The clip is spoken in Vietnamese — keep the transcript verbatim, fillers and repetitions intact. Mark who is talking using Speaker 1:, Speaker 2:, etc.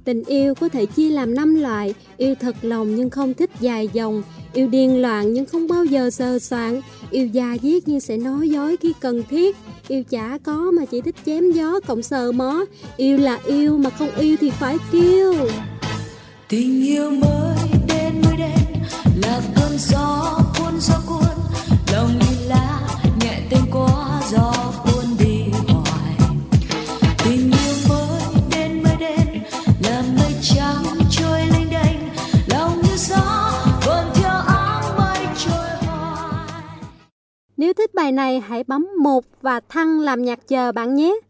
Speaker 1: Tình yêu có thể chia làm năm loại: yêu thật lòng nhưng không thích dài dòng, yêu điên loạn nhưng không bao giờ sờ soạng, yêu da diết nhưng sẽ nói dối khi cần thiết, yêu chả có mà chỉ thích chém gió cộng sờ mó. Yêu là yêu mà không yêu thì phải kêu.
Speaker 2: Tình yêu mới đến mới đến là cơn gió cuốn gió cuốn, lòng như lá nhẹ tên quá gió cuốn đi hoài. Tình yêu mới đến mới đến là mây trắng trôi lênh đênh, lòng như gió vẫn theo áng mây trôi hoài.
Speaker 1: Nếu thích bài này hãy bấm một và thăng làm nhạc chờ bạn nhé.